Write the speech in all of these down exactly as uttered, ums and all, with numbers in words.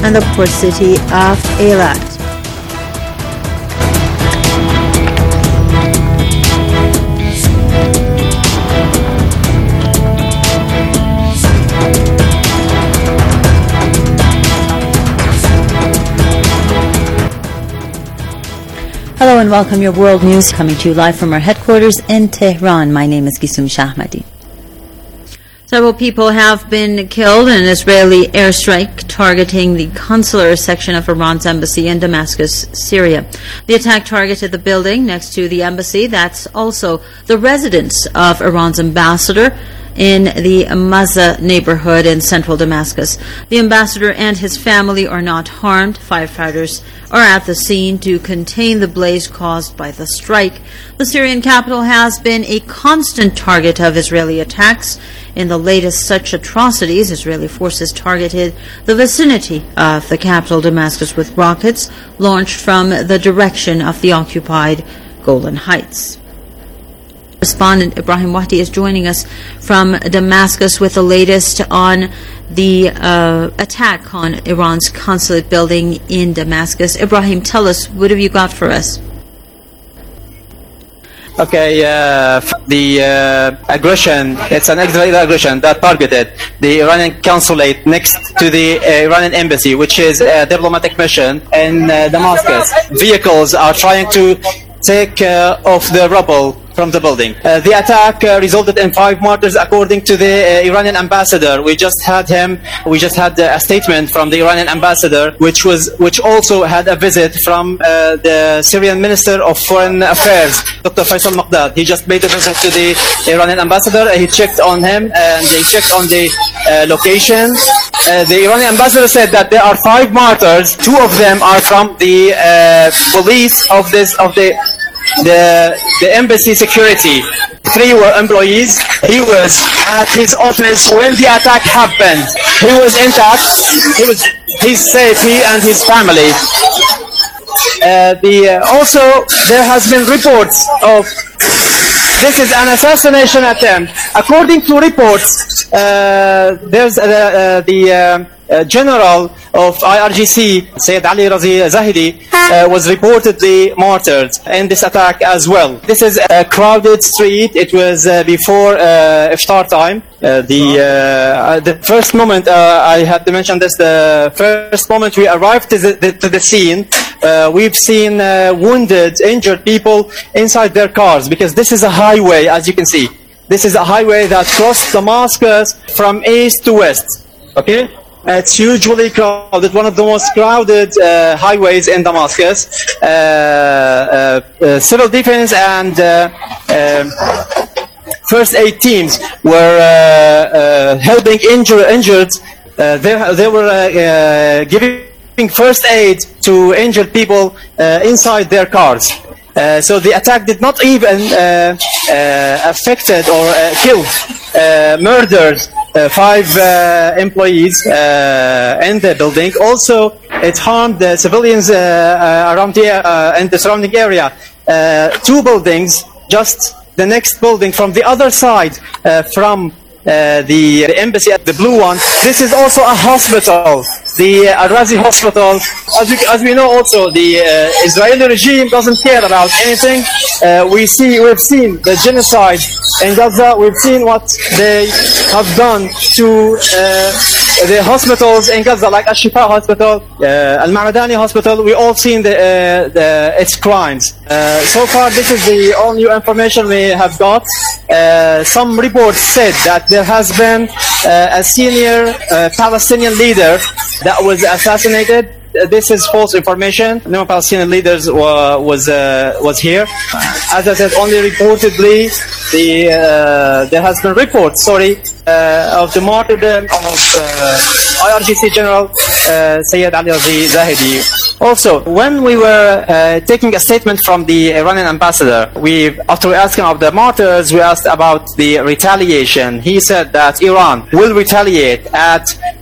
and the port city of Eilat. Hello and welcome. Your world news coming to you live from our headquarters in Tehran. My name is Gisum Shahmadi. Several people have been killed in an Israeli airstrike targeting the consular section of Iran's embassy in Damascus, Syria. The attack targeted the building next to the embassy. That's also the residence of Iran's ambassador in the Mazza neighborhood in central Damascus. The ambassador and his family are not harmed. Firefighters are at the scene to contain the blaze caused by the strike. The Syrian capital has been a constant target of Israeli attacks. In the latest such atrocities, Israeli forces targeted the vicinity of the capital, Damascus, with rockets launched from the direction of the occupied Golan Heights. Correspondent Ibrahim Wahdi is joining us from Damascus with the latest on the uh, attack on Iran's consulate building in Damascus. Ibrahim, tell us, what have you got for us? Okay, uh, the uh, aggression, it's an Israeli aggression that targeted the Iranian consulate next to the uh, Iranian embassy, which is a diplomatic mission in uh, Damascus. Vehicles are trying to take uh, off the rubble from the building. Uh, the attack uh, resulted in five martyrs, according to the uh, Iranian ambassador. We just had him. We just had uh, a statement from the Iranian ambassador, which was, which also had a visit from uh, the Syrian Minister of Foreign Affairs, Doctor Faisal Maqdad. He just made a visit to the Iranian ambassador. He checked on him and he checked on the uh, location. Uh, the Iranian ambassador said that there are five martyrs. Two of them are from the uh, police of this of the. The, the embassy security. Three were employees. He was at his office when the attack happened. He was intact. He was, he's safe, he and his family. Uh, the, uh, also, there has been reports of this is an assassination attempt. According to reports, uh, there's uh, uh, the uh, uh, general of I R G C, Sayyid Ali Razi Zahidi, uh, was reportedly martyred in this attack as well. This is a crowded street. It was uh, before uh, iftar time. Uh, the uh, the first moment, uh, I had to mention this, the first moment we arrived to the, to the scene, uh, we've seen uh, wounded, injured people inside their cars, because this is a highway, as you can see. This is a highway that crosses Damascus from east to west. Okay? It's usually crowded, one of the most crowded uh, highways in Damascus. Uh, uh, uh, civil defense and uh, uh, first aid teams were uh, uh, helping injure, injured. Uh, they, they were uh, uh, giving first aid to injured people uh, inside their cars. Uh, so the attack did not even uh, uh, affected or uh, killed, uh, murdered uh, five uh, employees uh, in the building. Also, it harmed the civilians uh, uh, around the uh, in the surrounding area. Uh, two buildings, just the next building from the other side, uh, from uh, the, the embassy, the blue one. This is also a hospital, the uh, Al-Razi hospital. As we, as we know also, the uh, Israeli regime doesn't care about anything. Uh, we see, we've seen the genocide in Gaza. We've seen what they have done to uh, the hospitals in Gaza, like Al-Shifa Hospital, uh, Al-Ma'madani Hospital. We all seen the, uh, the, its crimes. Uh, so far, this is the all new information we have got. Uh, some reports said that there has been uh, a senior uh, Palestinian leader that was assassinated. This is false information. No Palestinian leaders wa was uh, was here. As I said, only reportedly the uh, there has been reports, sorry, uh, of the martyrdom of uh, I R G C General uh, Sayyid Ali Razi Zahidi. Also, when we were uh, taking a statement from the Iranian ambassador, we after asking of the martyrs, we asked about the retaliation. He said that Iran will retaliate at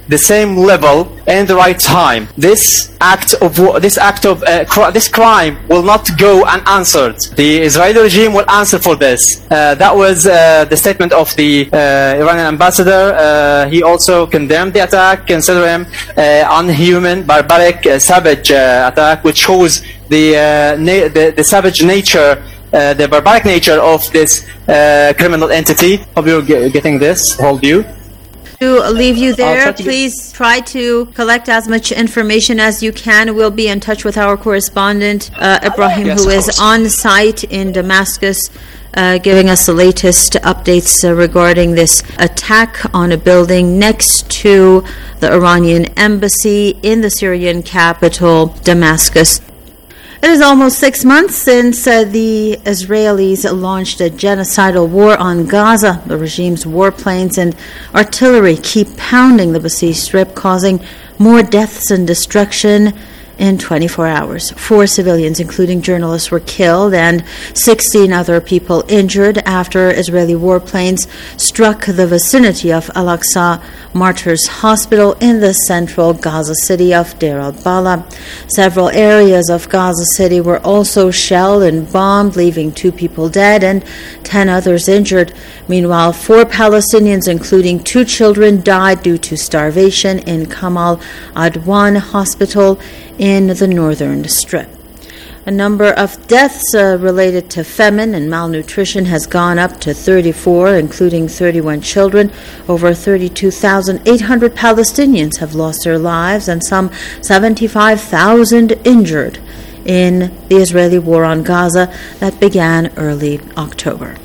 the same level and the right time. This act of this act of uh, cr- this crime will not go unanswered. The Israeli regime will answer for this. Uh, that was uh, the statement of the uh, Iranian ambassador. Uh, he also condemned the attack, consider him uh, unhuman, barbaric, uh, savage uh, attack, which shows the, uh, na- the the savage nature, uh, the barbaric nature of this uh, criminal entity. Hope you're g- getting this. Hold you. To leave you there, try to please try to collect as much information as you can. We'll be in touch with our correspondent, uh, Ibrahim, Yes, who of is course. on site in Damascus, uh, giving us the latest updates uh, regarding this attack on a building next to the Iranian embassy in the Syrian capital, Damascus. It is almost six months since uh, the Israelis launched a genocidal war on Gaza. The regime's warplanes and artillery keep pounding the besieged strip, causing more deaths and destruction in twenty-four hours. Four civilians, including journalists, were killed and sixteen other people injured after Israeli warplanes struck the vicinity of Al-Aqsa Martyrs Hospital in the central Gaza city of Deir al-Balah. Several areas of Gaza City were also shelled and bombed, leaving two people dead and ten others injured. Meanwhile, four Palestinians, including two children, died due to starvation in Kamal Adwan Hospital in the northern strip. A number of deaths uh, related to famine and malnutrition has gone up to thirty-four, including thirty-one children. Over thirty-two thousand eight hundred Palestinians have lost their lives and some seventy-five thousand injured in the Israeli war on Gaza that began early October.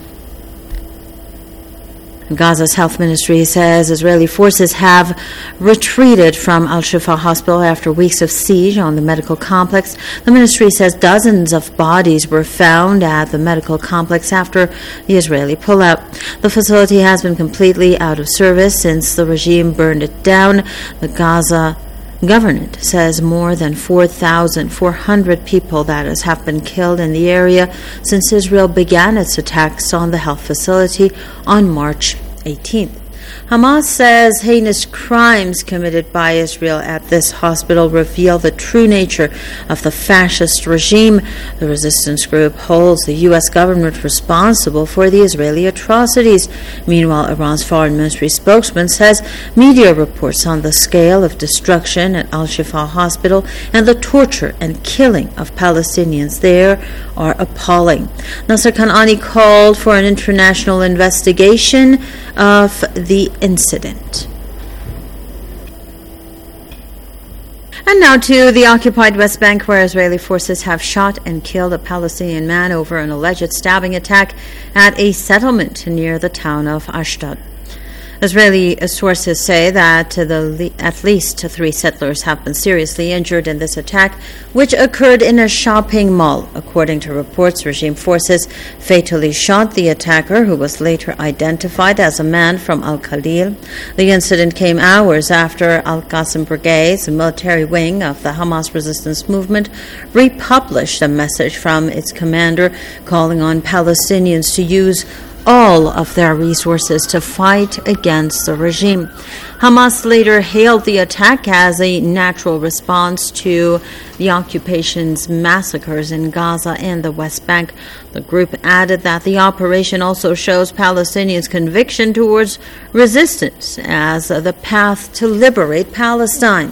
Gaza's health ministry says Israeli forces have retreated from Al-Shifa hospital after weeks of siege on the medical complex. The ministry says dozens of bodies were found at the medical complex after the Israeli pullout. The facility has been completely out of service since the regime burned it down. The Gaza government says more than four thousand four hundred people, that is, have been killed in the area since Israel began its attacks on the health facility on March eighteenth. Hamas says heinous crimes committed by Israel at this hospital reveal the true nature of the fascist regime. The resistance group holds the U S government responsible for the Israeli atrocities. Meanwhile, Iran's foreign ministry spokesman says media reports on the scale of destruction at Al-Shifa hospital and the torture and killing of Palestinians there are appalling. Nasser Kanani called for an international investigation of the incident. And now to the occupied West Bank, where Israeli forces have shot and killed a Palestinian man over an alleged stabbing attack at a settlement near the town of Ashdod. Israeli sources say that the, at least three settlers have been seriously injured in this attack, which occurred in a shopping mall. According to reports, regime forces fatally shot the attacker, who was later identified as a man from Al-Khalil. The incident came hours after Al-Qassam Brigade's military wing of the Hamas resistance movement republished a message from its commander calling on Palestinians to use all of their resources to fight against the regime. Hamas later hailed the attack as a natural response to the occupation's massacres in Gaza and the West Bank. The group added that the operation also shows Palestinians' conviction towards resistance as the path to liberate Palestine.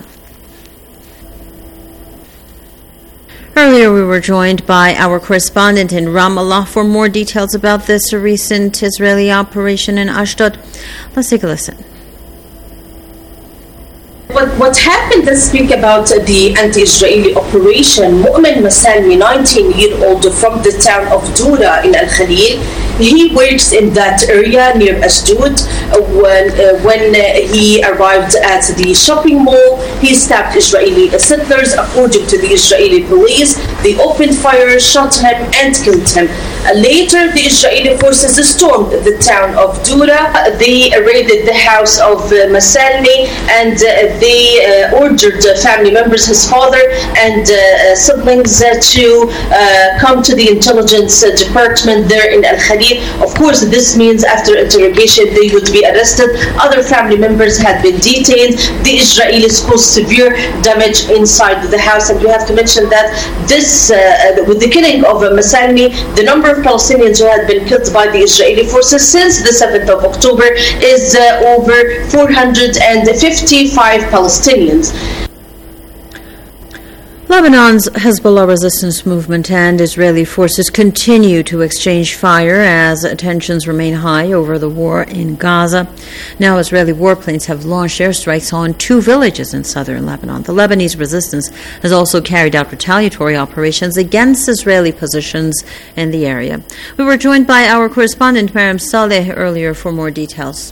Earlier, we were joined by our correspondent in Ramallah for more details about this recent Israeli operation in Ashdod. Let's take a listen. What, what happened, let's speak about uh, the anti-Israeli operation. Mu'min Masalmi, nineteen-year-old from the town of Dura in Al-Khalil, he works in that area near Ashdod. Uh, when uh, when uh, he arrived at the shopping mall, he stabbed Israeli settlers. According to the Israeli police, they opened fire, shot him, and killed him. Uh, later, the Israeli forces stormed the town of Dura. Uh, they raided the house of uh, Masalmi, and uh, they uh, ordered uh, family members, his father and uh, siblings, uh, to uh, come to the intelligence uh, department there in Al-Khalil Israeli. Of course, this means after interrogation they would be arrested. Other family members had been detained. The Israelis caused severe damage inside the house, and we have to mention that this, uh, with the killing of uh, Masalmi, the number of Palestinians who had been killed by the Israeli forces since the seventh of October is uh, over four hundred fifty-five Palestinians. Lebanon's Hezbollah resistance movement and Israeli forces continue to exchange fire as tensions remain high over the war in Gaza. Now Israeli warplanes have launched airstrikes on two villages in southern Lebanon. The Lebanese resistance has also carried out retaliatory operations against Israeli positions in the area. We were joined by our correspondent Mariam Saleh earlier for more details.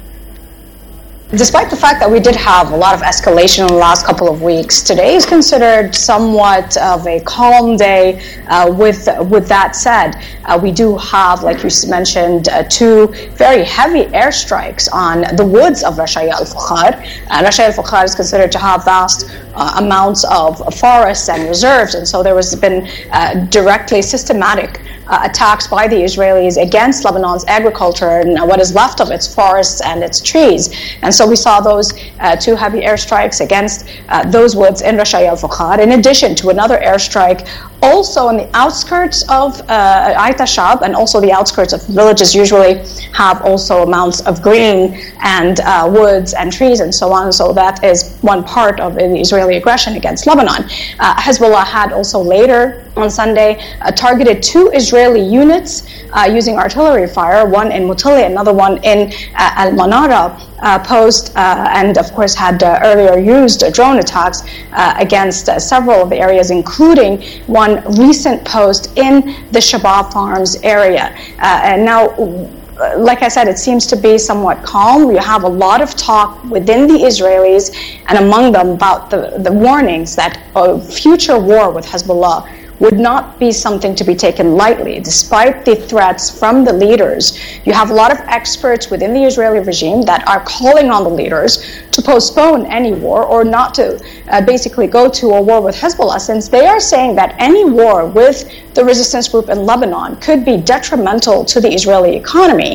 Despite the fact that we did have a lot of escalation in the last couple of weeks, today is considered somewhat of a calm day. Uh, with with that said, uh, we do have, like you mentioned, uh, two very heavy airstrikes on the woods of Rashaya al-Fakhar. Uh, Rashaya al-Fakhar is considered to have vast uh, amounts of forests and reserves, and so there has been uh, directly systematic Uh, attacks by the Israelis against Lebanon's agriculture and uh, what is left of its forests and its trees. And so we saw those uh, two heavy airstrikes against uh, those woods in Rashaya al-Fakhar, in addition to another airstrike also on the outskirts of uh, Ait Shab, and also the outskirts of villages usually have also amounts of green and uh, woods and trees and so on. So that is one part of the Israeli aggression against Lebanon. Uh, Hezbollah had also later on Sunday uh, targeted two Israeli units uh, using artillery fire, one in Mutali, another one in uh, Al-Manara uh, post, uh, and of course had uh, earlier used uh, drone attacks uh, against uh, several of the areas, including one recent post in the Shabab Farms area. Uh, and now, like I said, it seems to be somewhat calm. We have a lot of talk within the Israelis and among them about the, the warnings that a future war with Hezbollah would not be something to be taken lightly, despite the threats from the leaders. You have a lot of experts within the Israeli regime that are calling on the leaders to postpone any war or not to uh, basically go to a war with Hezbollah, since they are saying that any war with the resistance group in Lebanon could be detrimental to the Israeli economy.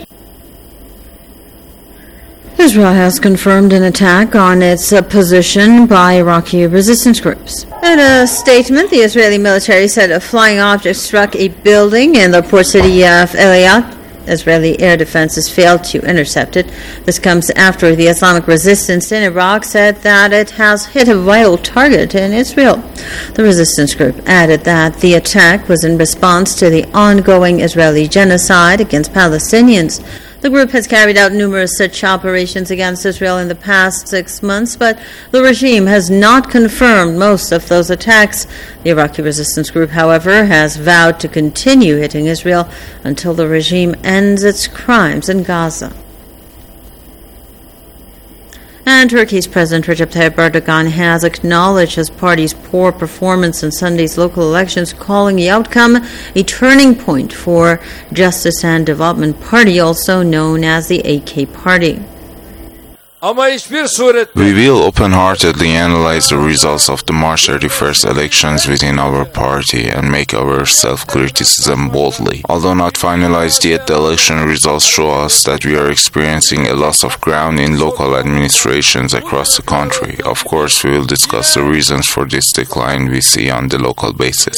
Israel has confirmed an attack on its uh, position by Iraqi resistance groups. In a statement, the Israeli military said a flying object struck a building in the port city of Eilat. Israeli air defenses failed to intercept it. This comes after the Islamic resistance in Iraq said that it has hit a vital target in Israel. The resistance group added that the attack was in response to the ongoing Israeli genocide against Palestinians. The group has carried out numerous such operations against Israel in the past six months, but the regime has not confirmed most of those attacks. The Iraqi resistance group, however, has vowed to continue hitting Israel until the regime ends its crimes in Gaza. And Turkey's President Recep Tayyip Erdogan has acknowledged his party's poor performance in Sunday's local elections, calling the outcome a turning point for Justice and Development Party, also known as the A K Party. We will open-heartedly analyze the results of the March thirty-first elections within our party and make our self-criticism boldly. Although not finalized yet, the election results show us that we are experiencing a loss of ground in local administrations across the country. Of course, we will discuss the reasons for this decline we see on the local basis.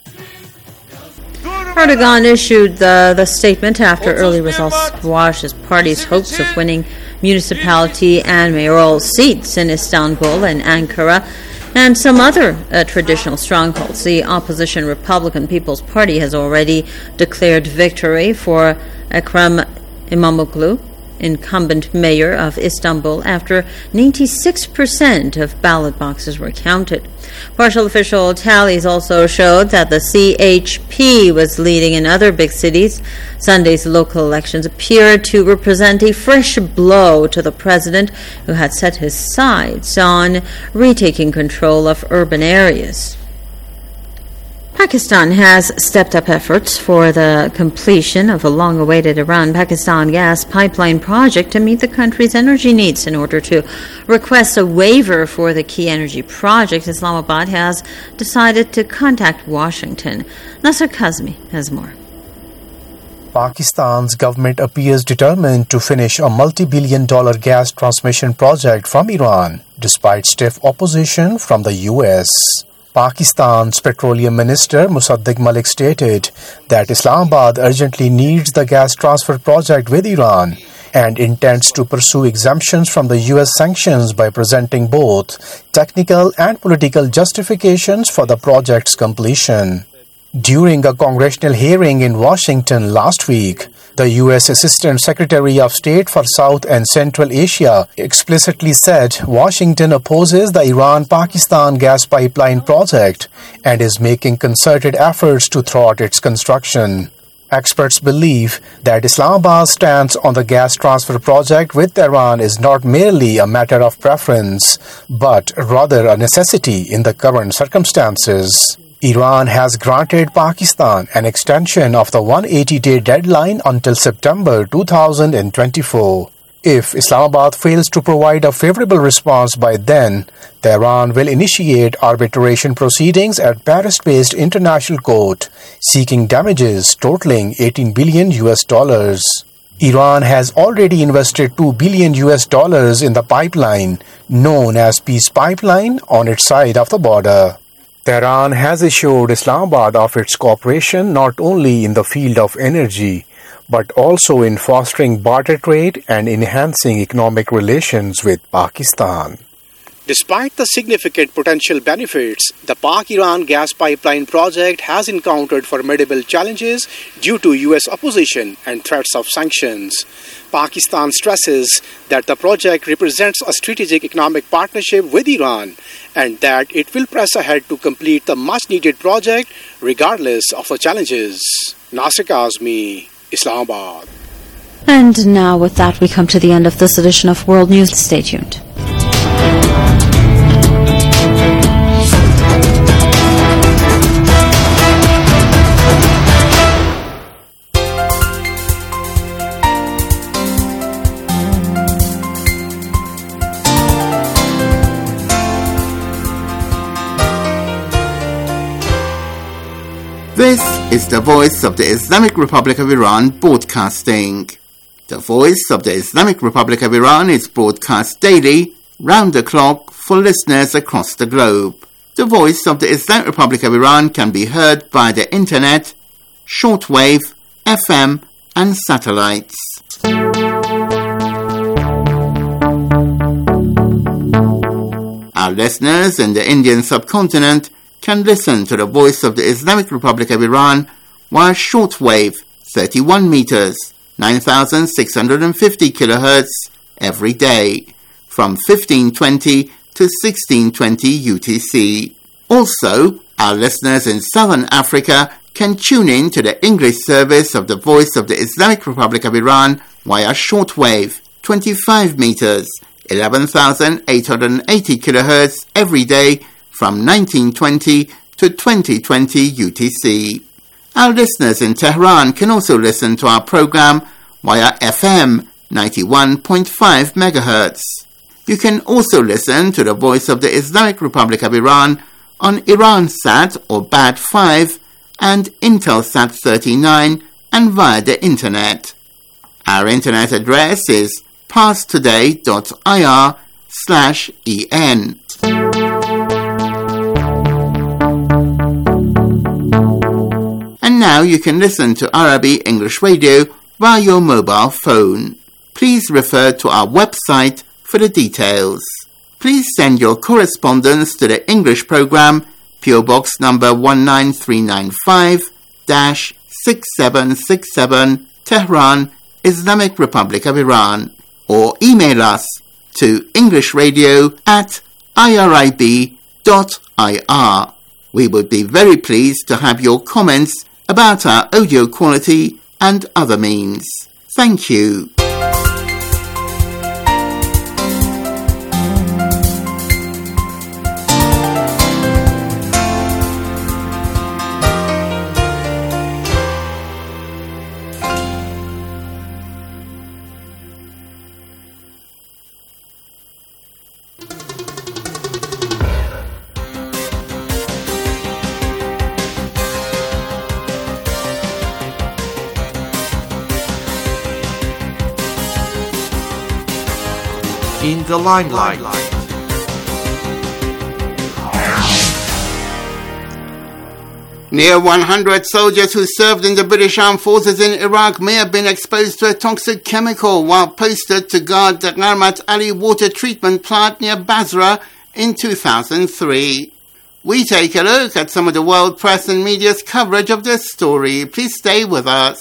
Erdogan issued the, the statement after early results squashed his party's hopes of winning municipality and mayoral seats in Istanbul and Ankara and some other uh, traditional strongholds. The opposition Republican People's Party has already declared victory for Ekrem İmamoğlu, incumbent mayor of Istanbul, after ninety-six percent of ballot boxes were counted. Partial official tallies also showed that the C H P was leading in other big cities. Sunday's local elections appeared to represent a fresh blow to the president, who had set his sights on retaking control of urban areas. Pakistan has stepped up efforts for the completion of a long-awaited Iran-Pakistan gas pipeline project to meet the country's energy needs. In order to request a waiver for the key energy project, Islamabad has decided to contact Washington. Nasser Kazmi has more. Pakistan's government appears determined to finish a multi-billion dollar gas transmission project from Iran, despite stiff opposition from the U S. Pakistan's Petroleum Minister Musaddiq Malik stated that Islamabad urgently needs the gas transfer project with Iran and intends to pursue exemptions from the U S sanctions by presenting both technical and political justifications for the project's completion. During a congressional hearing in Washington last week, the U S Assistant Secretary of State for South and Central Asia explicitly said Washington opposes the Iran-Pakistan gas pipeline project and is making concerted efforts to thwart its construction. Experts believe that Islamabad's stance on the gas transfer project with Iran is not merely a matter of preference, but rather a necessity in the current circumstances. Iran has granted Pakistan an extension of the one hundred eighty day deadline until September two thousand twenty-four. If Islamabad fails to provide a favorable response by then, Tehran will initiate arbitration proceedings at Paris-based International Court, seeking damages totaling eighteen billion U S dollars. Iran has already invested two billion U S dollars in the pipeline, known as Peace Pipeline, on its side of the border. Tehran has assured Islamabad of its cooperation not only in the field of energy, but also in fostering barter trade and enhancing economic relations with Pakistan. Despite the significant potential benefits, the Pak-Iran gas pipeline project has encountered formidable challenges due to U S opposition and threats of sanctions. Pakistan stresses that the project represents a strategic economic partnership with Iran and that it will press ahead to complete the much-needed project regardless of the challenges. Nasir Kazmi, Islamabad. And now with that we come to the end of this edition of World News. Stay tuned. This is the Voice of the Islamic Republic of Iran broadcasting. The Voice of the Islamic Republic of Iran is broadcast daily, round the clock, for listeners across the globe. The Voice of the Islamic Republic of Iran can be heard by the internet, shortwave, F M, and satellites. Our listeners in the Indian subcontinent can listen to the Voice of the Islamic Republic of Iran via shortwave thirty-one meters, nine thousand six hundred fifty kilohertz every day from fifteen twenty to sixteen twenty U T C. Also, our listeners in Southern Africa can tune in to the English service of the Voice of the Islamic Republic of Iran via shortwave twenty-five meters, eleven thousand eight hundred eighty kilohertz every day from nineteen twenty to twenty twenty U T C. Our listeners in Tehran can also listen to our program via F M ninety-one point five megahertz. You can also listen to the Voice of the Islamic Republic of Iran on Iransat or B A D five and Intelsat thirty-nine and via the internet. Our internet address is parstoday.ir slash en. And now you can listen to Arabic English Radio via your mobile phone. Please refer to our website for the details. Please send your correspondence to the English program, P O Box number one nine three nine five, six seven six seven, Tehran, Islamic Republic of Iran, or email us to englishradio at irib dot ir. We would be very pleased to have your comments about our audio quality and other means. Thank you. the limelight. Near one hundred soldiers who served in the British Armed Forces in Iraq may have been exposed to a toxic chemical while posted to guard the Gharmat Ali water treatment plant near Basra in two thousand three. We take a look at some of the world press and media's coverage of this story. Please stay with us.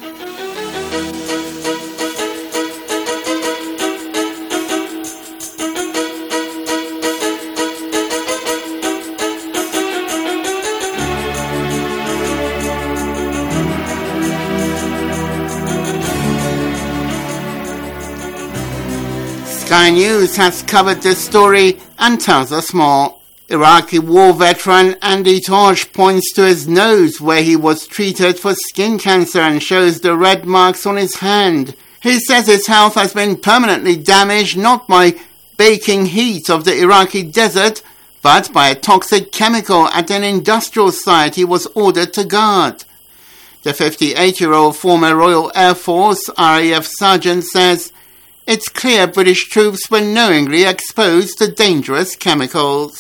Sky News has covered this story and tells us more. Iraqi war veteran Andy Tosh points to his nose where he was treated for skin cancer and shows the red marks on his hand. He says his health has been permanently damaged not by baking heat of the Iraqi desert, but by a toxic chemical at an industrial site he was ordered to guard. The fifty-eight-year-old former Royal Air Force R A F sergeant says, "It's clear British troops were knowingly exposed to dangerous chemicals."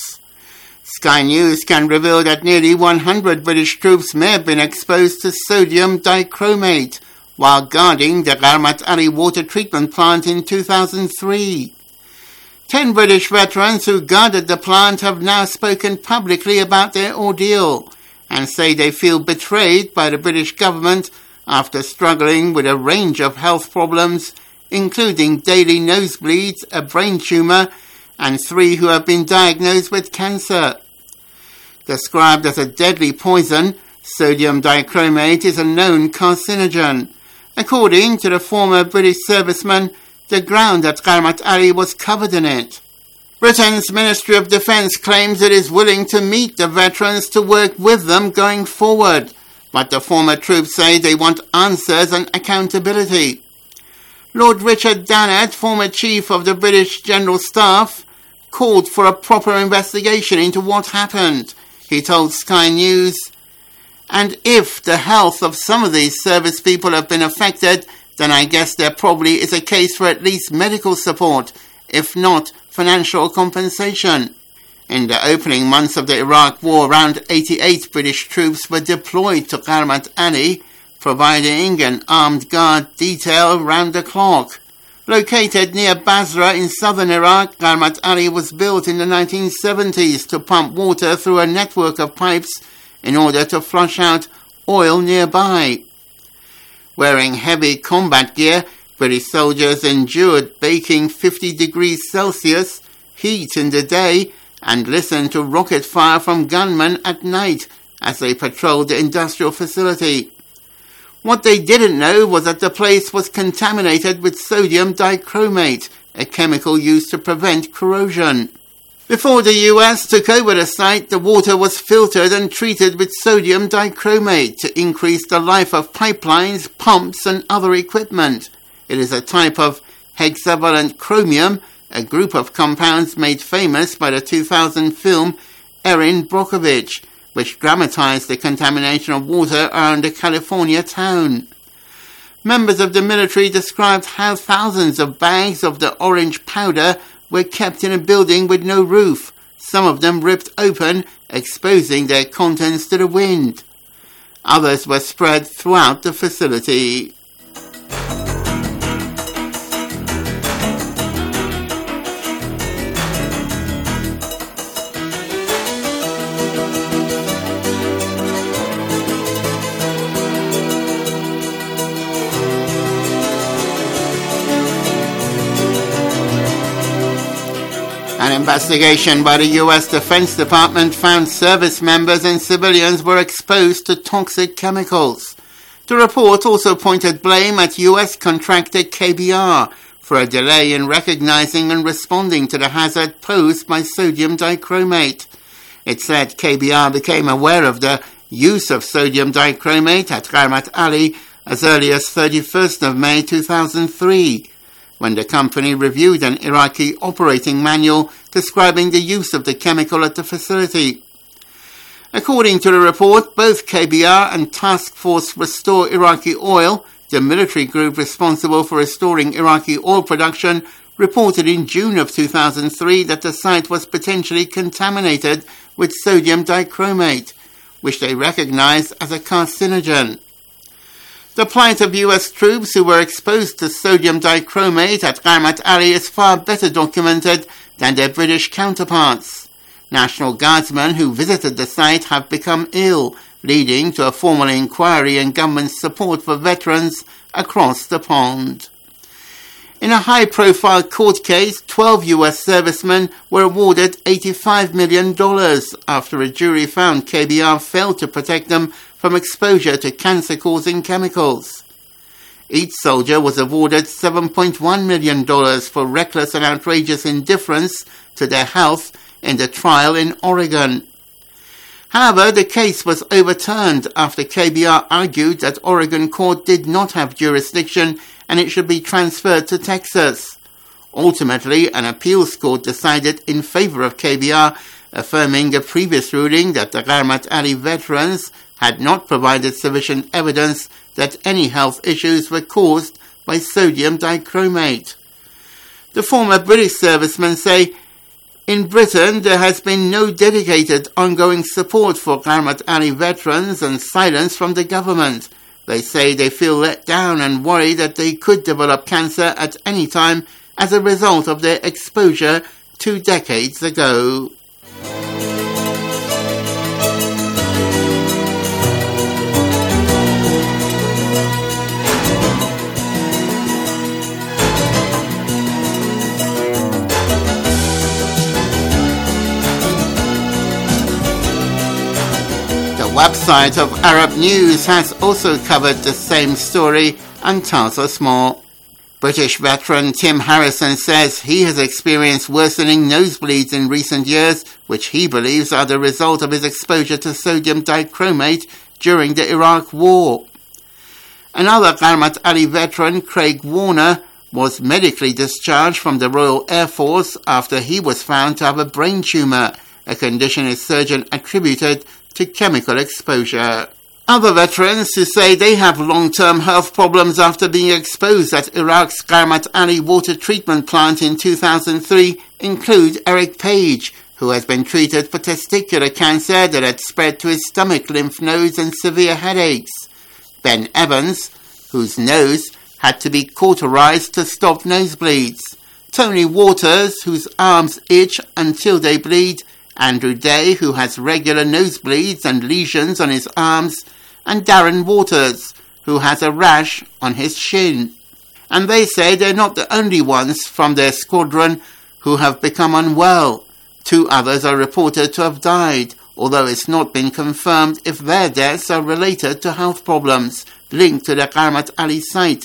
Sky News can reveal that nearly one hundred British troops may have been exposed to sodium dichromate while guarding the Gharmat Ali water treatment plant in two thousand three. Ten British veterans who guarded the plant have now spoken publicly about their ordeal and say they feel betrayed by the British government after struggling with a range of health problems, including daily nosebleeds, a brain tumour, and three who have been diagnosed with cancer. Described as a deadly poison, sodium dichromate is a known carcinogen. According to the former British serviceman, the ground at Gharmat Ali was covered in it. Britain's Ministry of Defence claims it is willing to meet the veterans to work with them going forward, but the former troops say they want answers and accountability. Lord Richard Dannett, former Chief of the British General Staff, called for a proper investigation into what happened. He told Sky News, "And if the health of some of these service people have been affected, then I guess there probably is a case for at least medical support, if not financial compensation." In the opening months of the Iraq War, around eighty-eight British troops were deployed to Gharmat Ali, providing an armed guard detail round the clock. Located near Basra in southern Iraq, Gharmat Ali was built in the nineteen seventies to pump water through a network of pipes in order to flush out oil nearby. Wearing heavy combat gear, British soldiers endured baking fifty degrees Celsius heat in the day and listened to rocket fire from gunmen at night as they patrolled the industrial facility. What they didn't know was that the place was contaminated with sodium dichromate, a chemical used to prevent corrosion. Before the U S took over the site, the water was filtered and treated with sodium dichromate to increase the life of pipelines, pumps, and other equipment. It is a type of hexavalent chromium, a group of compounds made famous by the two thousand film Erin Brockovich, which dramatized the contamination of water around a California town. Members of the military described how thousands of bags of the orange powder were kept in a building with no roof, some of them ripped open, exposing their contents to the wind. Others were spread throughout the facility. An investigation by the U S Defense Department found service members and civilians were exposed to toxic chemicals. The report also pointed blame at U S contractor K B R for a delay in recognizing and responding to the hazard posed by sodium dichromate. It said K B R became aware of the use of sodium dichromate at Gharmat Ali as early as thirty-first of May two thousand three. When the company reviewed an Iraqi operating manual describing the use of the chemical at the facility. According to the report, both K B R and Task Force Restore Iraqi Oil, the military group responsible for restoring Iraqi oil production, reported in June of two thousand three that the site was potentially contaminated with sodium dichromate, which they recognized as a carcinogen. The plight of U S troops who were exposed to sodium dichromate at Gharmat Ali is far better documented than their British counterparts. National Guardsmen who visited the site have become ill, leading to a formal inquiry and government support for veterans across the pond. In a high-profile court case, twelve U S servicemen were awarded eighty-five million dollars after a jury found K B R failed to protect them from exposure to cancer-causing chemicals. Each soldier was awarded seven point one million dollars for reckless and outrageous indifference to their health in the trial in Oregon. However, the case was overturned after K B R argued that Oregon court did not have jurisdiction and it should be transferred to Texas. Ultimately, an appeals court decided in favor of K B R, affirming the previous ruling that the Gharmat Ali veterans had not provided sufficient evidence that any health issues were caused by sodium dichromate. The former British servicemen say, in Britain, there has been no dedicated ongoing support for Gharmat Ali veterans and silence from the government. They say they feel let down and worry that they could develop cancer at any time as a result of their exposure two decades ago. The website of Arab News has also covered the same story and tells us more. British veteran Tim Harrison says he has experienced worsening nosebleeds in recent years, which he believes are the result of his exposure to sodium dichromate during the Iraq War. Another Gharmat Ali veteran, Craig Warner, was medically discharged from the Royal Air Force after he was found to have a brain tumour, a condition his surgeon attributed to chemical exposure. Other veterans who say they have long-term health problems after being exposed at Iraq's Gharmat Ali water treatment plant in two thousand three include Eric Page, who has been treated for testicular cancer that had spread to his stomach, lymph nodes and severe headaches. Ben Evans, whose nose had to be cauterized to stop nosebleeds. Tony Waters, whose arms itch until they bleed. Andrew Day, who has regular nosebleeds and lesions on his arms, and Darren Waters, who has a rash on his shin. And they say they're not the only ones from their squadron who have become unwell. Two others are reported to have died, although it's not been confirmed if their deaths are related to health problems linked to the Gharmat Ali site.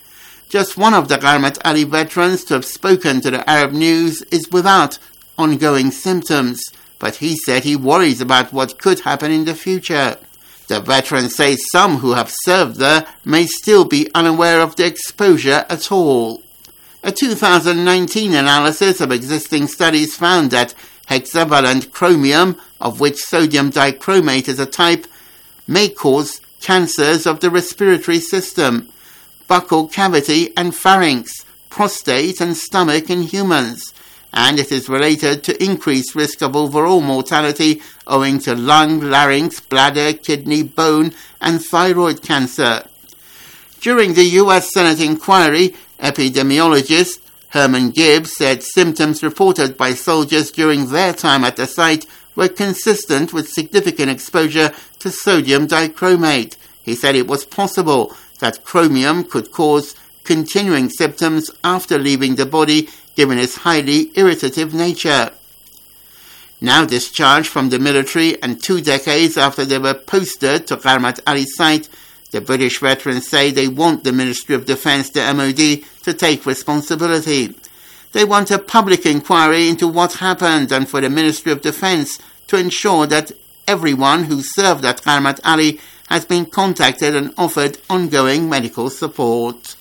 Just one of the Gharmat Ali veterans to have spoken to the Arab News is without ongoing symptoms, but he said he worries about what could happen in the future. The veteran says some who have served there may still be unaware of the exposure at all. A two thousand nineteen analysis of existing studies found that hexavalent chromium, of which sodium dichromate is a type, may cause cancers of the respiratory system, buccal cavity and pharynx, prostate and stomach in humans, and it is related to increased risk of overall mortality owing to lung, larynx, bladder, kidney, bone, and thyroid cancer. During the U S Senate inquiry, epidemiologist Herman Gibbs said symptoms reported by soldiers during their time at the site were consistent with significant exposure to sodium dichromate. He said it was possible that chromium could cause continuing symptoms after leaving the body, given its highly irritative nature. Now discharged from the military and two decades after they were posted to Gharmat Ali site, the British veterans say they want the Ministry of Defence, the M O D, to take responsibility. They want a public inquiry into what happened and for the Ministry of Defence to ensure that everyone who served at Gharmat Ali has been contacted and offered ongoing medical support.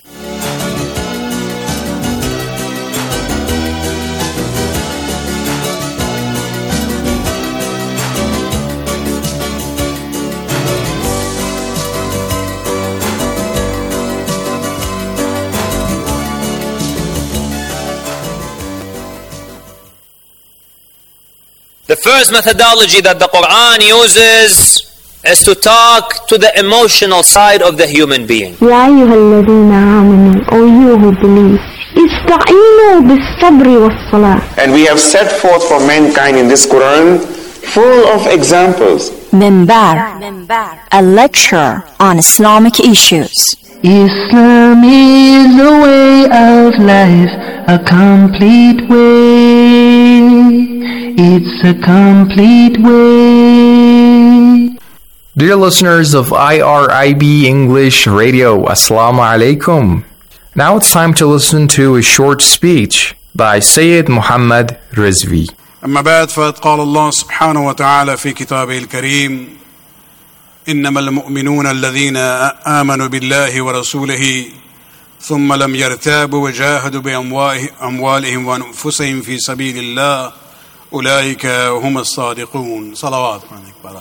The first methodology that the Quran uses is to talk to the emotional side of the human being. يا أيها الذين آمنوا, O you who believe, استعينوا بالصبر والصلاة. And we have set forth for mankind in this Quran full of examples. Minbar, a lecture on Islamic issues. Islam is a way of life, a complete way. It's a complete way. Dear listeners of I R I B English Radio, Assalamu alaikum. Now it's time to listen to a short speech by Sayyid Muhammad Rizvi. أما بعد فقد قال الله سبحانه وتعالى في كتابه الكريم إنما المؤمنون الذين آمنوا بالله ورسوله ثم لم يرتابوا وجاهدوا بأموالهم وأنفسهم في سبيل الله أولئك هم الصادقون. صلوات عليك.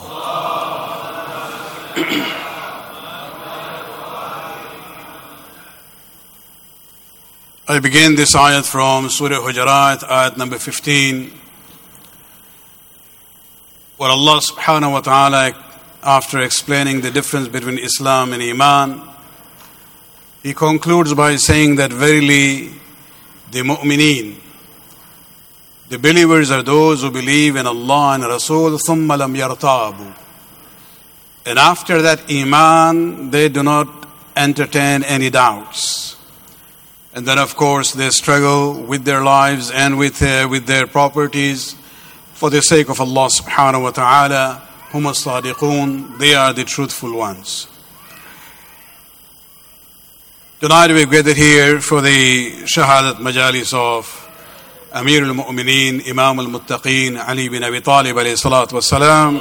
I begin this ayat from Surah Hujurat, ayat number fifteen, where Allah subhanahu wa ta'ala, after explaining the difference between Islam and Iman, He concludes by saying that verily the mu'mineen, the believers, are those who believe in Allah and Rasul, ثُمَّ لَمْ يَرْتَابُوا. And after that Iman, they do not entertain any doubts. And then of course they struggle with their lives and with, uh, with their properties for the sake of Allah subhanahu wa ta'ala. Hum as-sadiqun, they are the truthful ones. Tonight we gathered here for the Shahadat Majalis of Amir al-Mu'mineen, Imam al-Muttaqeen, Ali bin Abi Talib alayhi salatu wassalam.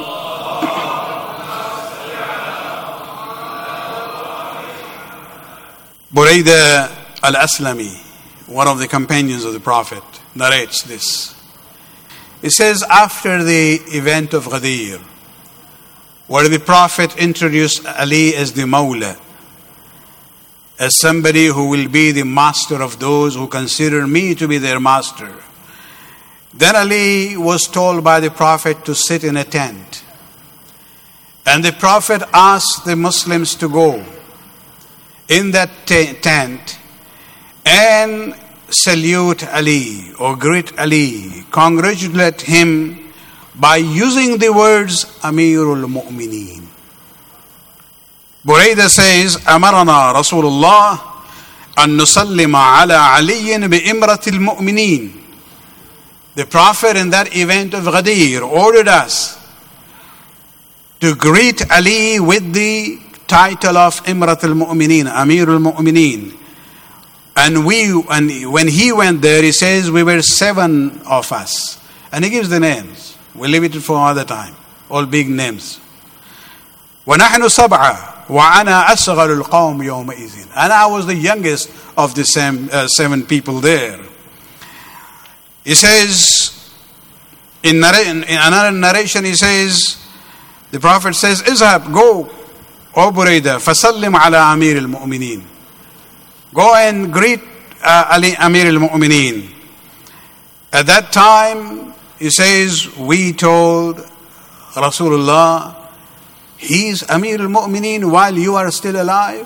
Burayda al-Aslami, one of the companions of the Prophet, narrates this. He says, after the event of Ghadir, where the Prophet introduced Ali as the Mawla, as somebody who will be the master of those who consider me to be their master. Then Ali was told by the Prophet to sit in a tent. And the Prophet asked the Muslims to go in that t- tent and salute Ali or greet Ali, congratulate him by using the words Amirul Mu'mineen. Burayda says, Amarana Rasulullah an nusallima ala aliyin bi imratil mu'mineen. The Prophet in that event of Ghadir ordered us to greet Ali with the title of Imratul Mu'mineen, Amirul Mu'mineen. And we, and when he went there, he says, we were seven of us. And he gives the names. We'll leave it for another time. All big names. وَنَحْنُ سَبْعَةً وَأَنَا أَصْغَرُ الْقَوْمِ يَوْمَئِذٍ. And I was the youngest of the same, uh, seven people there. He says, in, narr- in another narration, he says, the Prophet says, إِذْهَبْ, go, O Burayda, فَسَلِّمْ عَلَى أَمِيرِ الْمُؤْمِنِينَ. Go and greet uh, Ali Amir al-Mu'mineen. At that time, he says, we told Rasulullah, he is Amir al-Mu'mineen while you are still alive?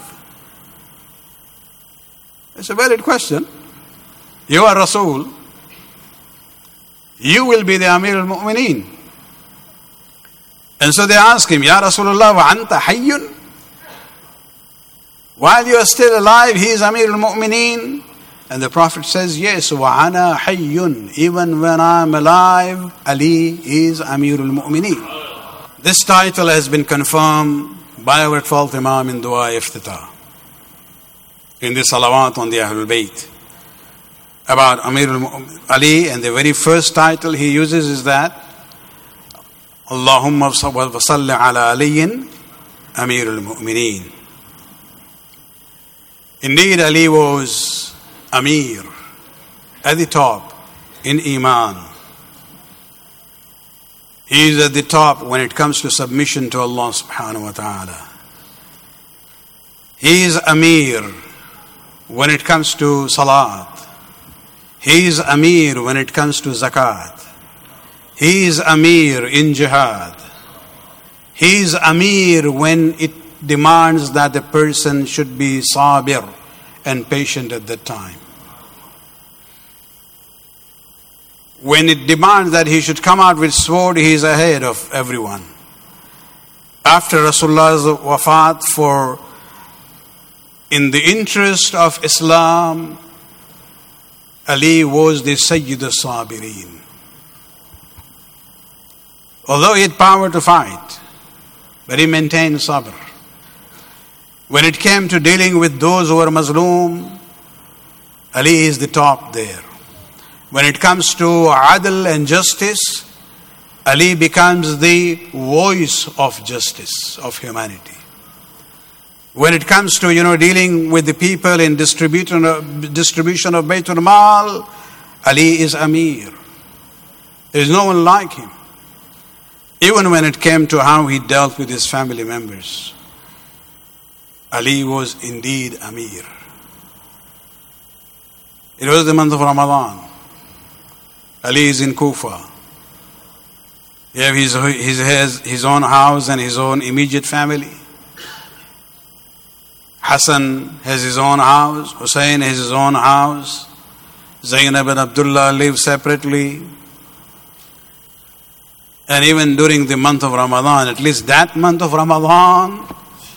It's a valid question. You are Rasul. You will be the Amir al-Mu'mineen. And so they ask him, Ya Rasulullah, wa anta hayyun? While you are still alive, he is Amir al-Mu'mineen. And the Prophet says, yes, wa ana hayyun. Even when I am alive, Ali is Amir al-Mu'mineen. This title has been confirmed by our twelfth Imam in Dua Iftitah, in the salawat on the Ahlul Bayt, about Amir al-Ali. And the very first title he uses is that, Allahumma salli ala aliyin Amir al-Mu'mineen. Indeed, Ali was Amir, at the top in Iman. He is at the top when it comes to submission to Allah subhanahu wa ta'ala. He is Amir when it comes to Salat. He is Amir when it comes to Zakat. He is Amir in jihad. He is Amir when it demands that the person should be sabir and patient at that time. When it demands that he should come out with sword, he is ahead of everyone. After Rasulullah's wafat, for in the interest of Islam, Ali was the Sayyid al-Sabirin. Although he had power to fight, but he maintained sabr. When it came to dealing with those who were Mazloom, Ali is the top there. When it comes to adl and justice, Ali becomes the voice of justice, of humanity. When it comes to, you know, dealing with the people in distribution of, distribution of Baytul Mal, Ali is Amir. There is no one like him. Even when it came to how he dealt with his family members, Ali was indeed Amir. It was the month of Ramadan. Ali is in Kufa. He has his, his, his, his own house and his own immediate family. Hassan has his own house. Hussein has his own house. Zainab and Abdullah live separately. And even during the month of Ramadan, at least that month of Ramadan,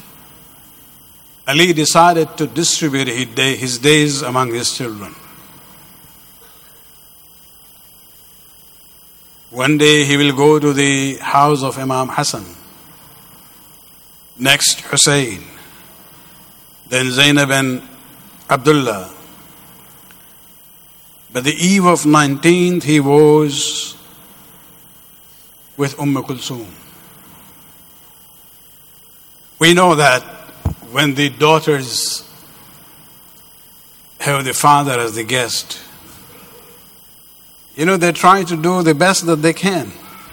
Ali decided to distribute his, day, his days among his children. One day he will go to the house of Imam Hassan. Next, Hussein. Then Zainab and Abdullah. But the eve of nineteenth, he was with Umm Kulthum. We know that when the daughters have the father as the guest, you know, they try to do the best that they can.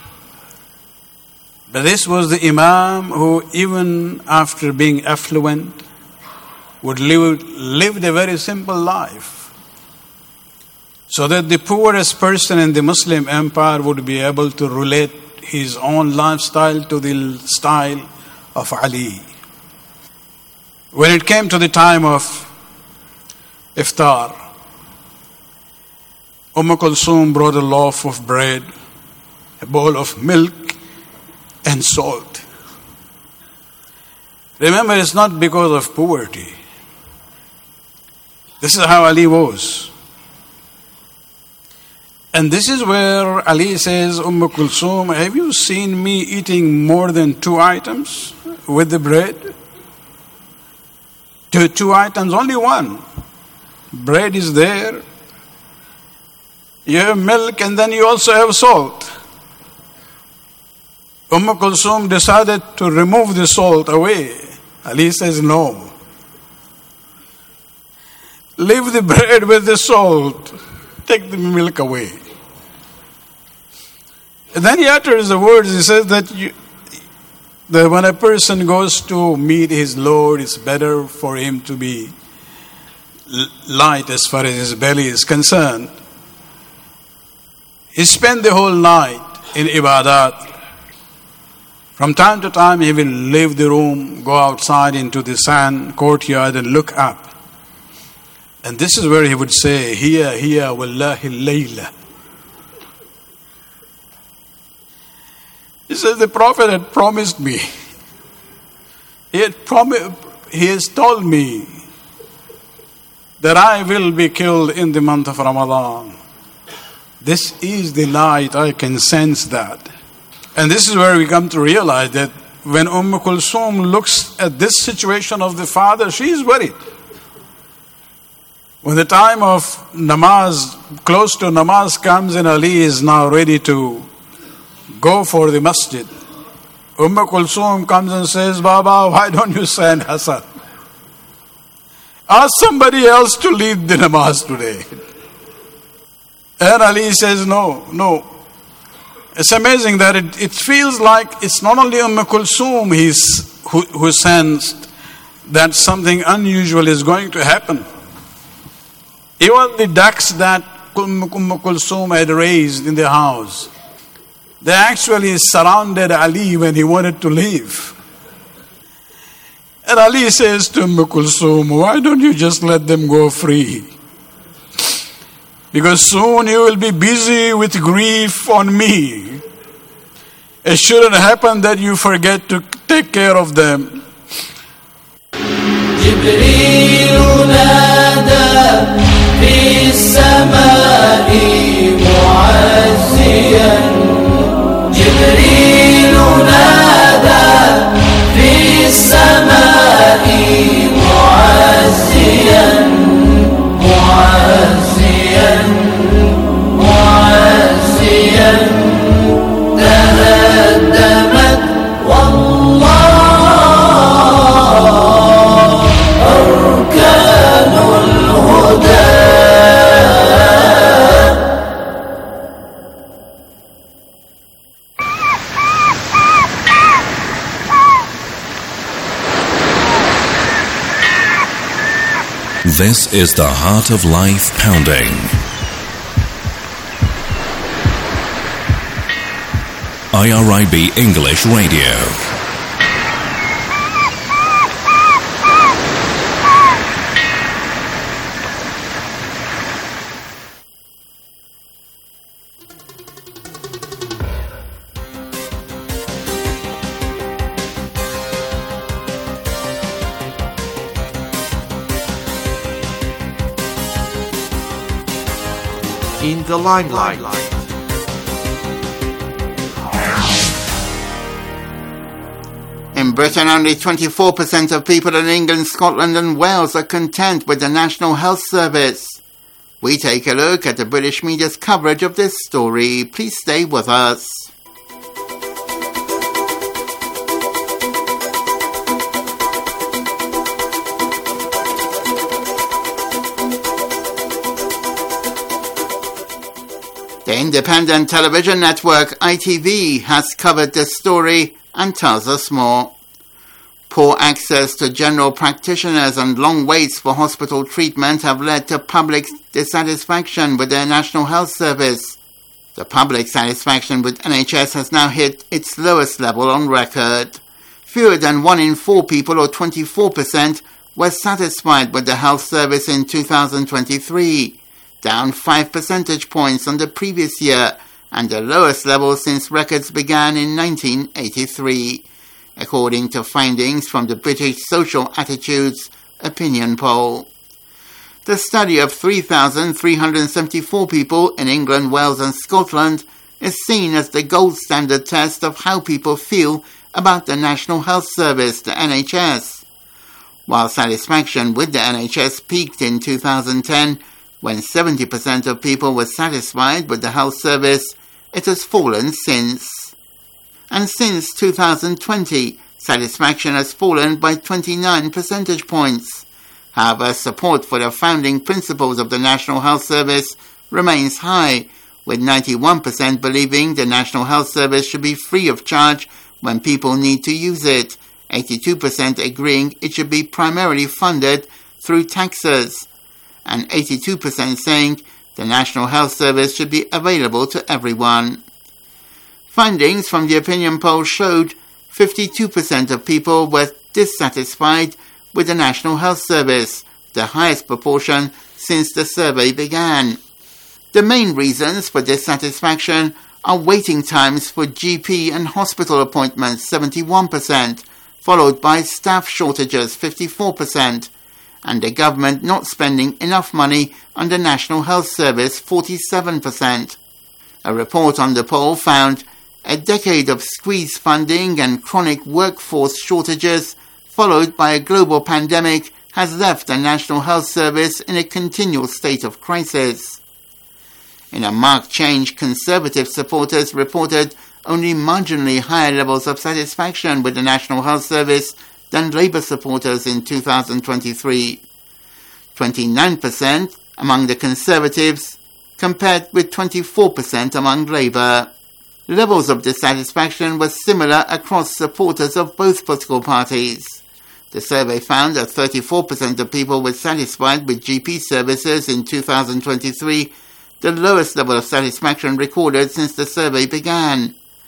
But this was the Imam who, even after being affluent, would live lived a very simple life, so that the poorest person in the Muslim empire would be able to relate his own lifestyle to the style of Ali. When it came to the time of iftar, Umm Kulthum brought a loaf of bread, a bowl of milk, and salt. Remember, it's not because of poverty. This is how Ali was. And this is where Ali says, Umm Kulthum, have you seen me eating more than two items with the bread? Two, two items, only one. Bread is there. You have milk and then you also have salt. Umm Kulthum decided to remove the salt away. Ali says, no. Leave the bread with the salt. Take the milk away. And then he utters the words. He says that, you, that when a person goes to meet his Lord, it's better for him to be light as far as his belly is concerned. He spent the whole night in ibadat. From time to time, he will leave the room, go outside into the sand courtyard and look up. And this is where he would say, Hiya, hiya, wallahi layla. He says, the Prophet had promised me. He had promised, he has told me that I will be killed in the month of Ramadan. This is the night, I can sense that. And this is where we come to realize that when Umm Kulthum looks at this situation of the father, she is worried. When the time of namaz, close to namaz comes and Ali is now ready to go for the masjid, Umm Kulthum comes and says, Baba, why don't you send Hassan? Ask somebody else to lead the namaz today. And Ali says, no, no. It's amazing that it, it feels like it's not only Umm Kulthum he's, who, who sensed that something unusual is going to happen. Even the ducks that Umm Kulthum had raised in the house, They actually surrounded Ali when he wanted to leave. And Ali says to Umm Kulsum, why don't you just let them go free? Because soon you will be busy with grief on me. It shouldn't happen that you forget to take care of them. جبريل نادى في السماء معزيا جبريل نادى في السماء معزيا معزيا معزيا تهدمت والله أركان الهدى. This is the Heart of Life Pounding. I R I B English Radio. In the limelight. In Britain, only twenty-four percent of people in England, Scotland and Wales are content with the National Health Service. We take a look at the British media's coverage of this story. Please stay with us. The independent television network I T V has covered this story and tells us more. Poor access to general practitioners and long waits for hospital treatment have led to public dissatisfaction with their National Health Service. The public satisfaction with N H S has now hit its lowest level on record. Fewer than one in four people, or twenty-four percent, were satisfied with the health service in two thousand twenty-three. Down five percentage points on the previous year, and the lowest level since records began in nineteen eighty-three, according to findings from the British Social Attitudes Opinion Poll. The study of three thousand three hundred seventy-four people in England, Wales and Scotland is seen as the gold standard test of how people feel about the National Health Service, the N H S. While satisfaction with the N H S peaked in two thousand ten, when seventy percent of people were satisfied with the health service, it has fallen since. And since two thousand twenty, satisfaction has fallen by twenty-nine percentage points. However, support for the founding principles of the National Health Service remains high, with ninety-one percent believing the National Health Service should be free of charge when people need to use it, eighty-two percent agreeing it should be primarily funded through taxes, and eighty-two percent saying the National Health Service should be available to everyone. Findings from the opinion poll showed fifty-two percent of people were dissatisfied with the National Health Service, the highest proportion since the survey began. The main reasons for dissatisfaction are waiting times for G P and hospital appointments, seventy-one percent, followed by staff shortages, fifty-four percent, and the government not spending enough money on the National Health Service, forty-seven percent. A report on the poll found a decade of squeezed funding and chronic workforce shortages, followed by a global pandemic, has left the National Health Service in a continual state of crisis. In a marked change, Conservative supporters reported only marginally higher levels of satisfaction with the National Health Service than Labour supporters in two thousand twenty-three. twenty-nine percent among the Conservatives, compared with twenty-four percent among Labour. Levels of dissatisfaction were similar across supporters of both political parties. The survey found that thirty-four percent of people were satisfied with G P services in two thousand twenty-three, the lowest level of satisfaction recorded since the survey began.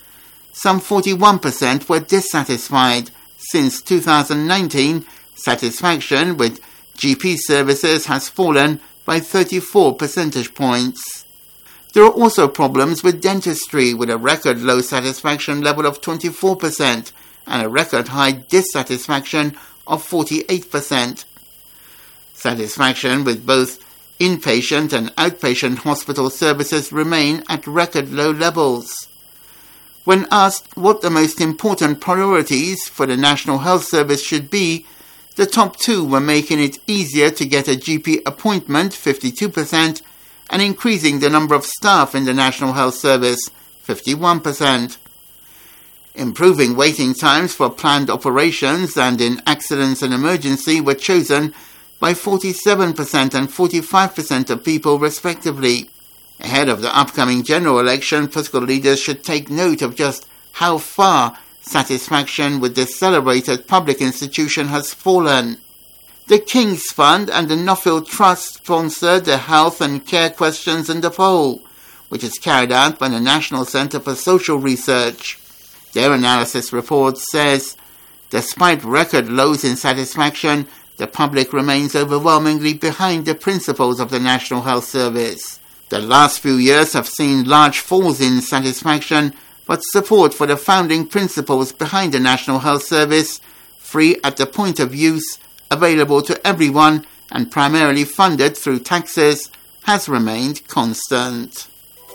some forty-one percent were dissatisfied. Since two thousand nineteen, satisfaction with G P services has fallen by thirty-four percentage points. There are also problems with dentistry, with a record low satisfaction level of twenty-four percent and a record high dissatisfaction of forty-eight percent. Satisfaction with both inpatient and outpatient hospital services remain at record low levels. When asked what the most important priorities for the National Health Service should be, the top two were making it easier to get a G P appointment, fifty-two percent, and increasing the number of staff in the National Health Service, fifty-one percent. Improving waiting times for planned operations and in accidents and emergency were chosen by forty-seven percent and forty-five percent of people respectively. Ahead of the upcoming general election, political leaders should take note of just how far satisfaction with this celebrated public institution has fallen. The King's Fund and the Nuffield Trust sponsored the health and care questions in the poll, which is carried out by the National Centre for Social Research. Their analysis report says, despite record lows in satisfaction, the public remains overwhelmingly behind the principles of the National Health Service. The last few years have seen large falls in satisfaction, but support for the founding principles behind the National Health Service, free at the point of use, available to everyone, and primarily funded through taxes, has remained constant.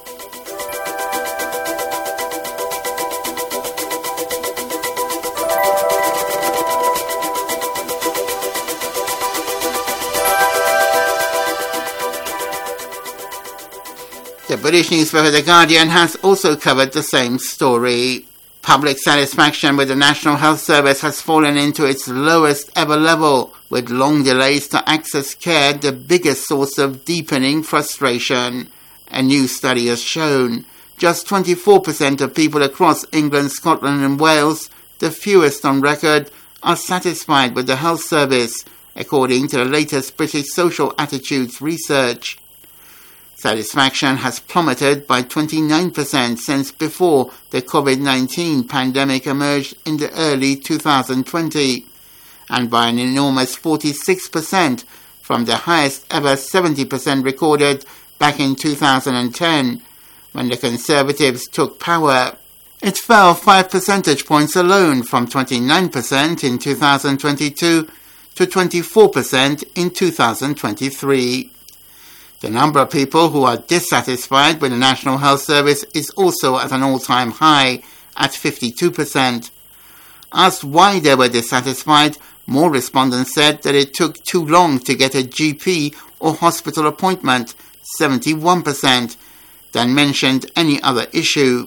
The British newspaper The Guardian has also covered the same story. Public satisfaction with the National Health Service has fallen into its lowest ever level, with long delays to access care the biggest source of deepening frustration. A new study has shown just twenty-four percent of people across England, Scotland and Wales, the fewest on record, are satisfied with the health service, according to the latest British Social Attitudes research. Satisfaction has plummeted by twenty-nine percent since before the COVID nineteen pandemic emerged in the early two thousand twenty, and by an enormous forty-six percent from the highest ever seventy percent recorded back in two thousand ten, when the Conservatives took power. It fell five percentage points alone, from twenty-nine percent in two thousand twenty-two to twenty-four percent in two thousand twenty-three. The number of people who are dissatisfied with the National Health Service is also at an all-time high, at fifty-two percent. Asked why they were dissatisfied, more respondents said that it took too long to get a G P or hospital appointment, seventy-one percent, than mentioned any other issue.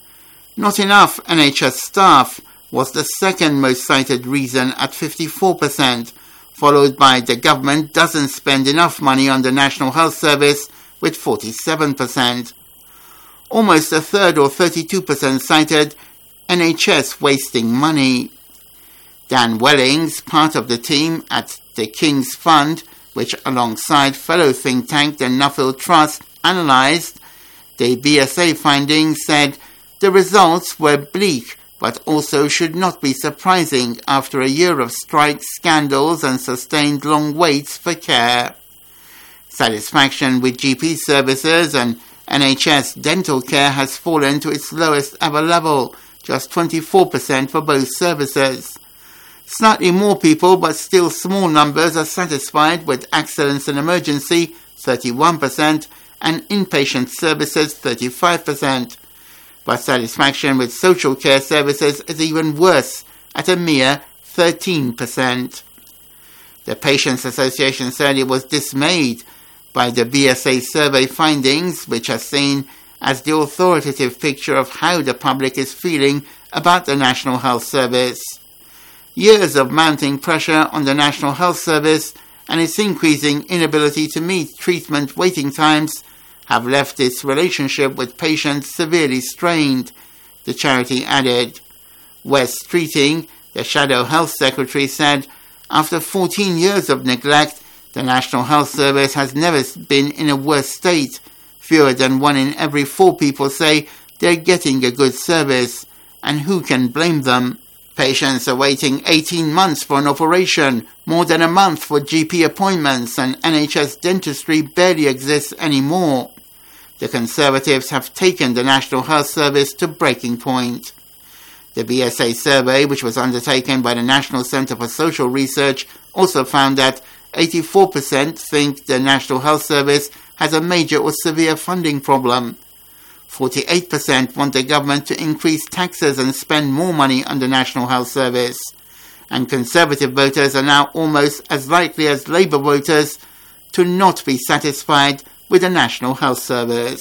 Not enough N H S staff was the second most cited reason at fifty-four percent, followed by the government doesn't spend enough money on the National Health Service with forty-seven percent. Almost a third, or thirty-two percent, cited N H S wasting money. Dan Wellings, part of the team at the King's Fund, which alongside fellow think tank the Nuffield Trust analysed the B S A findings, said the results were bleak, but also should not be surprising after a year of strikes, scandals and sustained long waits for care. Satisfaction with G P services and N H S dental care has fallen to its lowest ever level, just twenty-four percent for both services. Slightly more people, but still small numbers, are satisfied with accidents and emergency, thirty-one percent, and inpatient services, thirty-five percent. But satisfaction with social care services is even worse, at a mere thirteen percent. The Patients Association said it was dismayed by the B S A survey findings, which are seen as the authoritative picture of how the public is feeling about the National Health Service. Years of mounting pressure on the National Health Service and its increasing inability to meet treatment waiting times have left its relationship with patients severely strained, the charity added. Wes Streeting, the Shadow Health Secretary, said, after fourteen years of neglect, the National Health Service has never been in a worse state. Fewer than one in every four people say they're getting a good service, and who can blame them? Patients are waiting eighteen months for an operation, more than a month for G P appointments, and N H S dentistry barely exists anymore. The Conservatives have taken the National Health Service to breaking point. The B S A survey, which was undertaken by the National Centre for Social Research, also found that eighty-four percent think the National Health Service has a major or severe funding problem. forty-eight percent want the government to increase taxes and spend more money on the National Health Service. And Conservative voters are now almost as likely as Labour voters to not be satisfied with the National Health Service.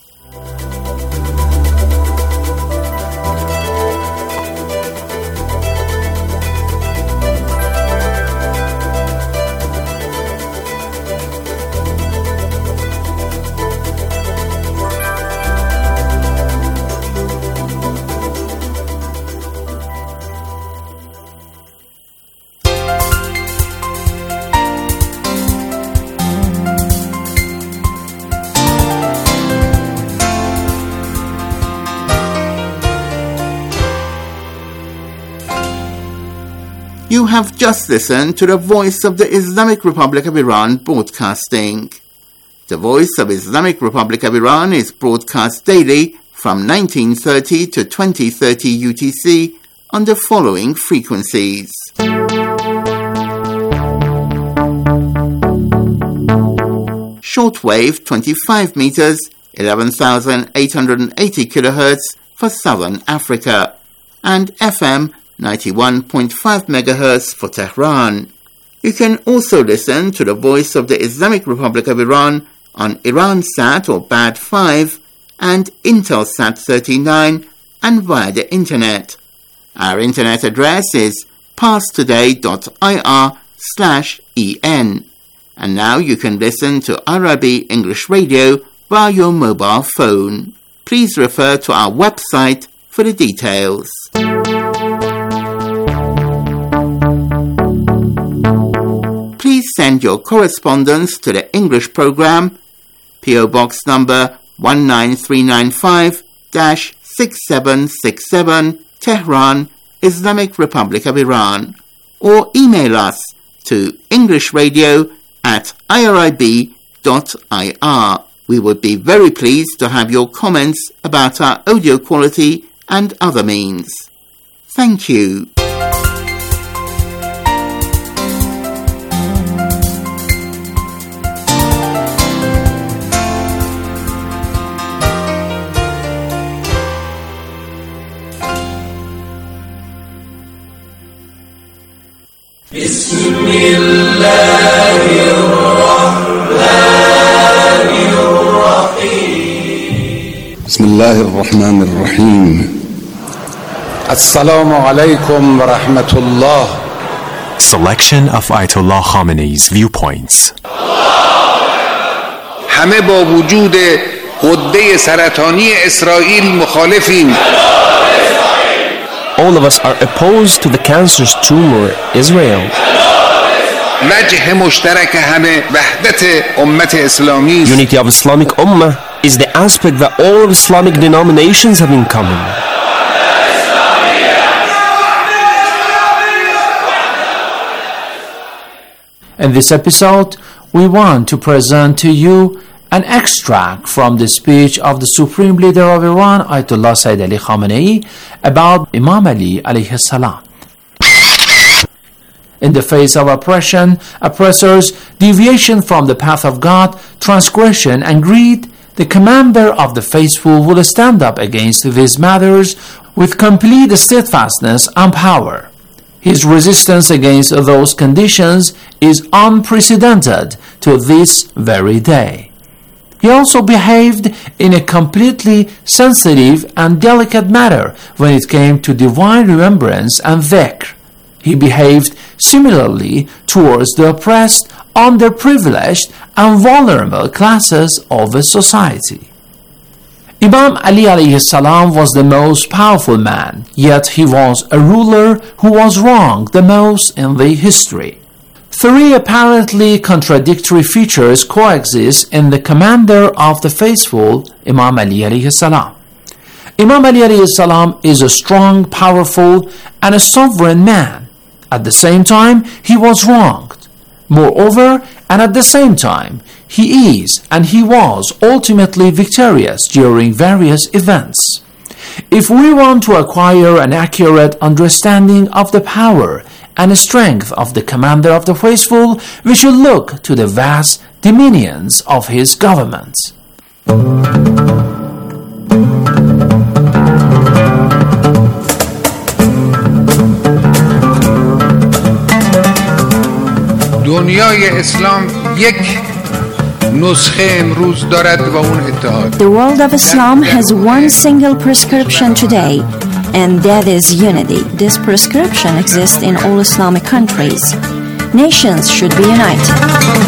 You have just listened to the Voice of the Islamic Republic of Iran broadcasting. The Voice of Islamic Republic of Iran is broadcast daily from nineteen thirty to twenty thirty U T C on the following frequencies. Shortwave twenty-five meters, eleven thousand eight hundred eighty kilohertz for Southern Africa, and F M ninety-one point five megahertz for Tehran. You can also listen to the Voice of the Islamic Republic of Iran on Iransat or B A D five and Intelsat thirty-nine and via the internet. Our internet address is parstoday.ir slash en. And now you can listen to Arabi English Radio via your mobile phone. Please refer to our website for the details. Please send your correspondence to the English program, P O Box number one nine three nine five six seven six seven, Tehran, Islamic Republic of Iran, or email us to englishradio at irib dot I R. We would be very pleased to have your comments about our audio quality and other means. Thank you. بسم الله الرحمن الرحيم بسم الله الرحمن الرحيم السلام عليكم ورحمة الله. Selection of Ayatollah Khamenei's viewpoints. همه با وجود غده سرطانی اسرائیل مخالفیم. All of us are opposed to the cancerous tumor, Israel. وجه مشترک همه وحدت امت اسلامی. Unity of Islamic Ummah is the aspect that all of Islamic denominations have in common. In this episode, we want to present to you an extract from the speech of the Supreme Leader of Iran, Ayatollah Sayyid Ali Khamenei, about Imam Ali alayhi salam. In the face of oppression, oppressors, deviation from the path of God, transgression and greed, the commander of the faithful will stand up against these matters with complete steadfastness and power. His resistance against those conditions is unprecedented to this very day. He also behaved in a completely sensitive and delicate manner when it came to divine remembrance and dhikr. He behaved similarly towards the oppressed, underprivileged, and vulnerable classes of the society. Imam Ali alayhi salam was the most powerful man, yet he was a ruler who was wronged the most in the history. Three apparently contradictory features coexist in the commander of the faithful, Imam Ali alayhi salam. Imam Ali alayhi salam is a strong, powerful, and a sovereign man. At the same time, he was wronged. Moreover, and at the same time, he is and he was ultimately victorious during various events. If we want to acquire an accurate understanding of the power and strength of the Commander of the Faithful, we should look to the vast dominions of his government. دنیای اسلام یک نسخه امروز دارد و اون اتحاد. The world of Islam has one single prescription today, and that is unity. This prescription exists in all Islamic countries. Nations should be united.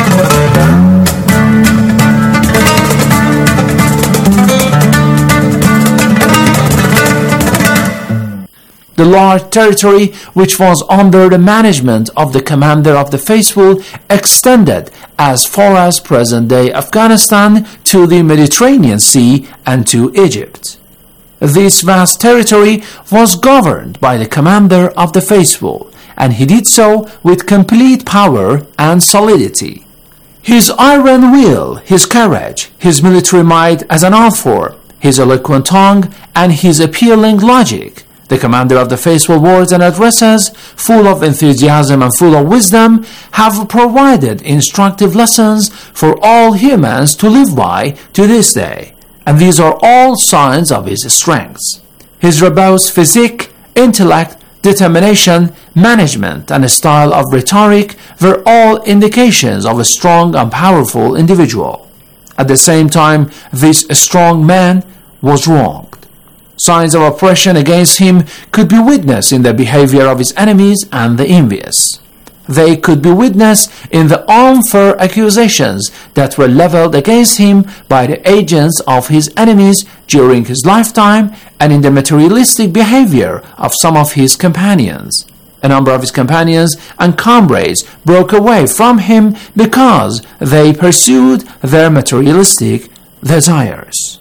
The large territory which was under the management of the Commander of the Faithful extended as far as present-day Afghanistan to the Mediterranean Sea and to Egypt. This vast territory was governed by the Commander of the Faithful, and he did so with complete power and solidity. His iron will, his courage, his military might as an author, his eloquent tongue, and his appealing logic, the Commander of the Faithful words and addresses, full of enthusiasm and full of wisdom, have provided instructive lessons for all humans to live by to this day, and these are all signs of his strengths. His robust physique, intellect, determination, management, and a style of rhetoric were all indications of a strong and powerful individual. At the same time, this strong man was wronged. Signs of oppression against him could be witnessed in the behavior of his enemies and the envious. They could be witnessed in the unfair accusations that were leveled against him by the agents of his enemies during his lifetime and in the materialistic behavior of some of his companions. A number of his companions and comrades broke away from him because they pursued their materialistic desires.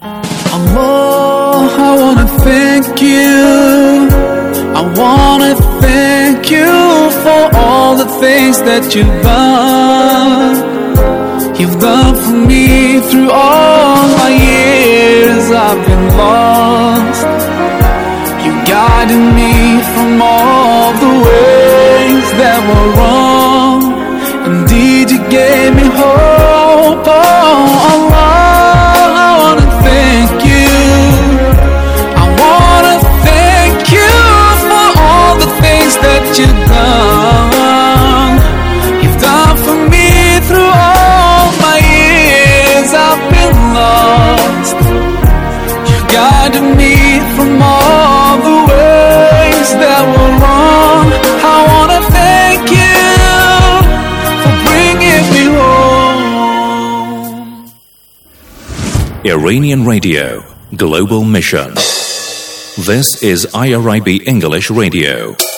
Allah, I wanna thank you. I wanna thank you for all the things that you've done. You've done for me through all my years I've been lost. You guided me from all the ways that were wrong. Indeed, you gave me hope. Oh, Allah, I wanna thank you. I wanna thank you for all the things that you've done. You've done for me through all my years I've been lost. You guided me from all the ways that were wrong. I wanna thank you for bringing me home. Iranian Radio, Global Mission. This is I R I B English Radio.